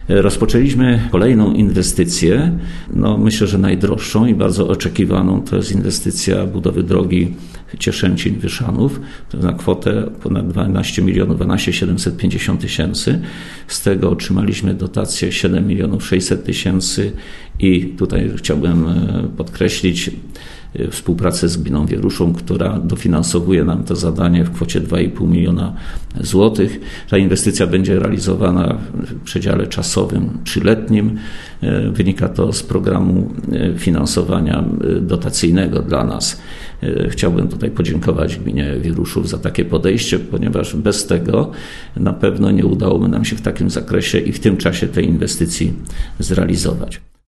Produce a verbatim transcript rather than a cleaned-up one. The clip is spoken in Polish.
Rozpoczęliśmy kolejną inwestycję, no myślę, że najdroższą i bardzo oczekiwaną, to jest inwestycja budowy drogi Cieszęcin-Wyszanów na kwotę ponad dwanaście milionów, dwanaście tysięcy siedemset pięćdziesiąt tysięcy. Z tego otrzymaliśmy dotację siedem milionów sześćset tysięcy i tutaj chciałbym podkreślić współpracę z gminą Wieruszą, która dofinansowuje nam to zadanie w kwocie dwa i pół miliona złotych. Ta inwestycja będzie realizowana w przedziale czasowym trzyletnim. Wynika to z programu finansowania dotacyjnego dla nas. Chciałbym tutaj podziękować gminie Wieruszów za takie podejście, ponieważ bez tego na pewno nie udałoby nam się w takim zakresie i w tym czasie tej inwestycji zrealizować.